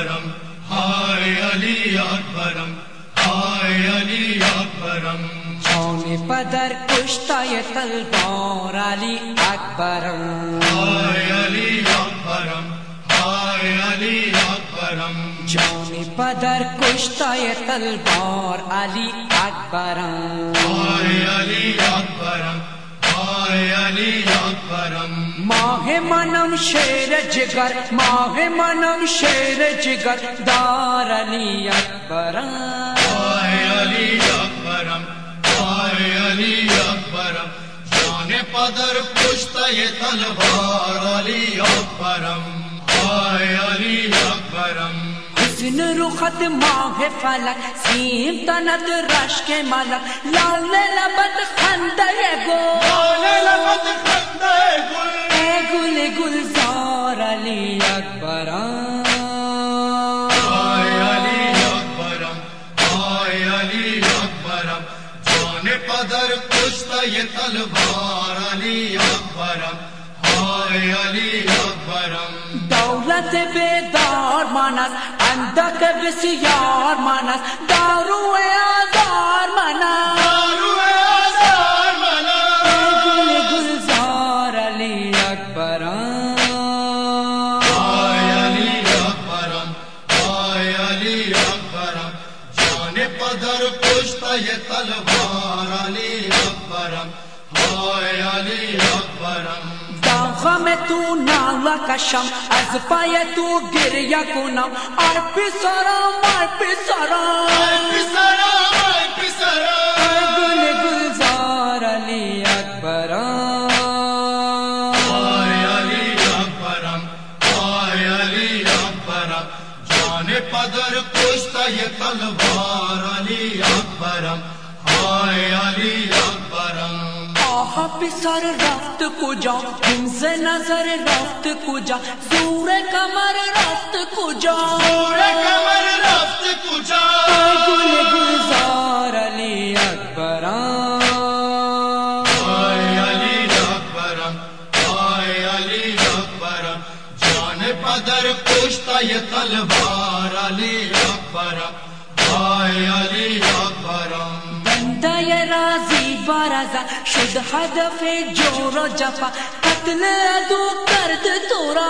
اکبرم ہائے علی اکبرم ہائے علی اکبرم جان پدر کشتہ تلوار علی اکبرم ہائے علی اکبرم ہائے علی اکبرم جان پدر کشتہ تلوار علی اکبرم ہائے علی اکبرم ہائے علی اکبرم ماہ منم شیر جگر ماہ منم شیر جگر دار علی اکبرم ہائے علی اکبرم ہائے علی اکبرم جان پدر کشتہ تلوار علی اکبرم ہائے علی اکبرم حسن رخت ماہ فلک سیم تند رشک ملک لال لبت خندہ گل لبت خندہ گل اے گل گلزار علی اکبرم ہائے علی اکبرم ہائے علی اکبرم جان پدر کشتہ تلوار علی اکبرم ہائے علی اکبرم دولت بیدار مانس اندک بسیار مانس دارو آزار مانس دارو آزار مناس گل گلزار علی اکبرم ہائے علی اکبرم ہائے علی اکبرم جان پدر کشتہ تلوار علی اکبرم ہائے علی اکبرم داغم تو نالا کشم از پای تو گریہ کنم اور پسرم گل گلزار علی اکبرم ہائے علی اکبرم ہائے علی اکبرم جان پدر کشتہ تلوار علی اکبرم ہائے علی اکبرم آہا پسر رفت کجا ہمز نظر رفت کجا زور کمر رفت کجا کمر رفت کجا گل گلزار علی اکبرم ہائے علی اکبرم ہائے علی اکبرم جان پدر کشتہ تلوار علی اکبرم ہائے علی اکبرم بندہ راضی برزا شد ہدف جور و جفا قتل عدو کرد تورا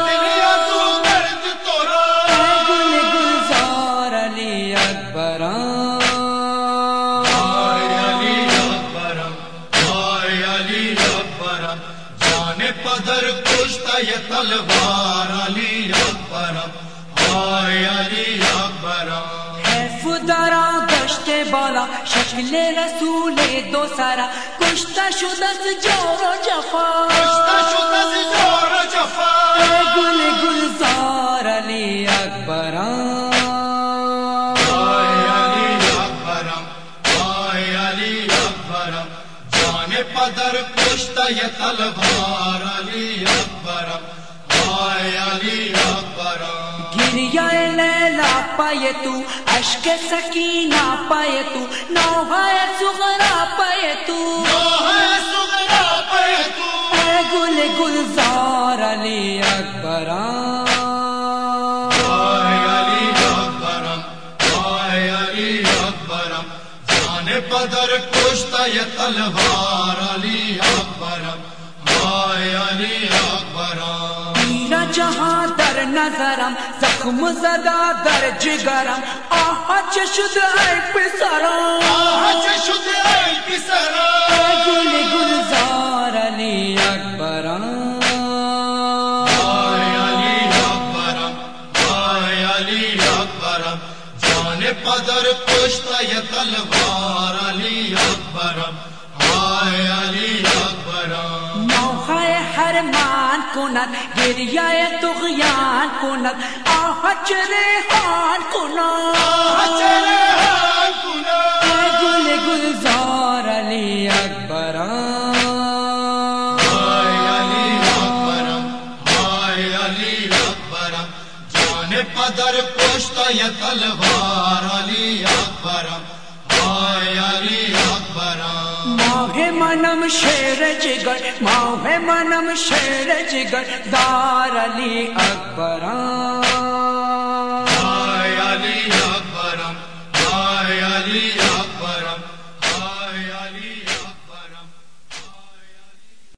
گل گلزار علی اکبرم ہائے علی اکبرم ہائے علی اکبرم جان پدر کشتہ تلوار علی اکبرم ہائے علی اکبرم درا گشت بالا شکل رسول دو سرا کشتہ شدت جور و جفا گل گلزار علی اکبرم ہائے علی اکبرم ہائے علی اکبرم جان پدر کشتہ تلوار علی اکبرم ہائے علی اکبرم گریہ لیلا پائے تو اشک سکینہ پائے تو نوحہ صغرا پائے تو اے گل گلزار علی اکبرم ہائے علی اکبرم ہائے علی اکبرم جان پدر کشتہ تلوار علی اکبرم ہائے علی اکبرم میرا جہاں در نظرم زخم زدہ در جگرم آہا چشد اے پسرم گل گلزار علی اکبرم ہائے علی اکبرم ہائے علی اکبرم جان پدر کشتہ تلوار علی اکبرم ہائے علی اکبرم نوحہ حرمان کند گریہ طغیان کند آہا چریحان کند گل گلزار علی اکبرم ہائے علی اکبرم ہائے علی اکبرم جان پدر کشتہ تلوار علی اکبرم ہائے علی اکبرم ماہ منم شیر جگر ماہ منم شیر جگر دار علی اکبرم علی اکبرم، ہائے علی